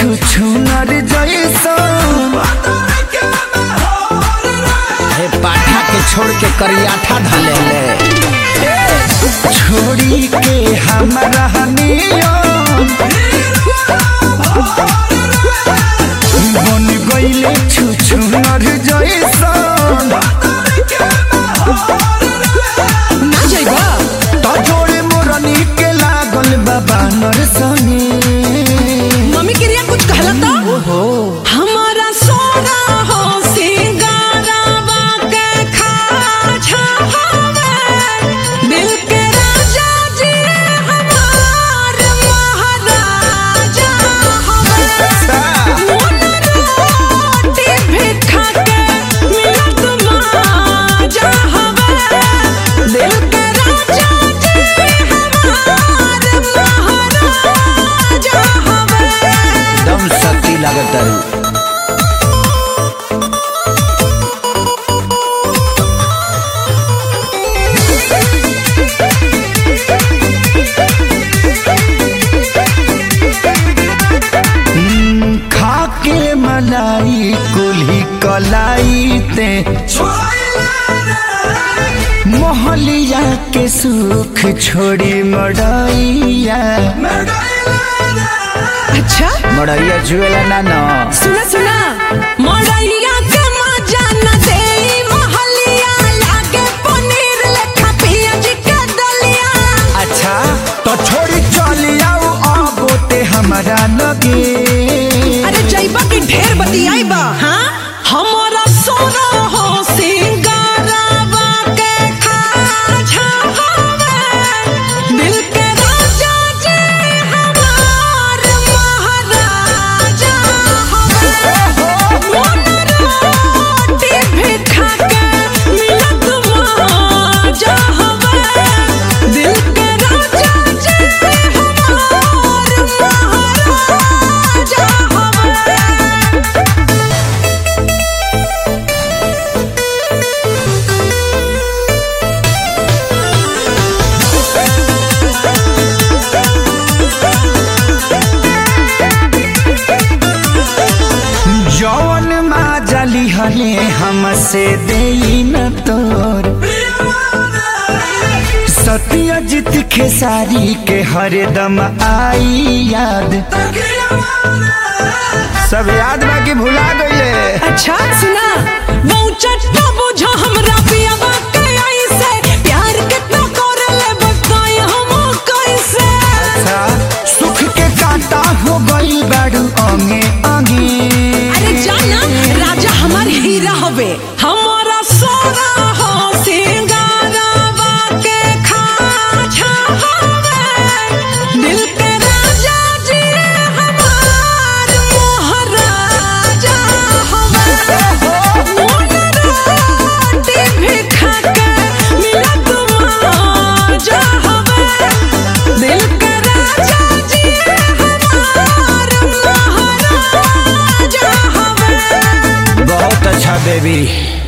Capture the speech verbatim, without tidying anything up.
छुछु नर जैसा हे पाठा के छोड़ के करियाठा ढले ले छोड़ी के हमारा बन गईले छुछु नर जैसा ना जाइबा तो जोड़े मोरनी के लागल बाबा नरसनी। मम्मी क्रिया कुछ कहला तो हमारा सोना हो सिंगारावा के खाजा हवे दिल के राजा जी हमार महाराजा हवे मोन रोटी भी खा के मिलत माजा हवे दिल के राजा जी हमार महाराजा हवे दम शक्ति लागत है। खाके मलाई कुल्ही कलाई ते मोहलिया के सुख छोड़ी मड़ैया। अच्छा मड़ैया जुएला ना ना सुना सुना मड़ैया के मजा न देई मोहलिया लागे पनीर लेखा पियाज के दलिया। अच्छा तो छोड़ी चली आओ आबोते हमारा लगे। अरे जाइबा के ढेर बतियाइबा हां हमारा सोना हो सिंगारावा के खाजा हवे दिल के राजा जी हमार महाराजा हवे मोन रोटी भी खा के मिलत माजा हवे दिल के राजा जी हमार महाराजा हवे। जौन माँ जली हले हमसे देई न तोर सत्यजित खेसारी के हरदम आई याद। सब याद बाकी भुला गईले। अच्छा सुना वो चट्टा बुझा हमरा पियावा के ऐसे प्यार कितना करले बताई हम कैसे। अच्छा सुख के कांटा हो गई बाड़ू अंगे अंगे। अरे जाना राजा हमार हीरा हवे हमारा सोना हो सिंगारावा के खाजा हवे दिल के राजा जी हमार महाराजा हवे मोन रोटी भी खा के मिलत माजा हवे दिल के राजा जी हमार महाराजा हवे। बहुत अच्छा बेबी।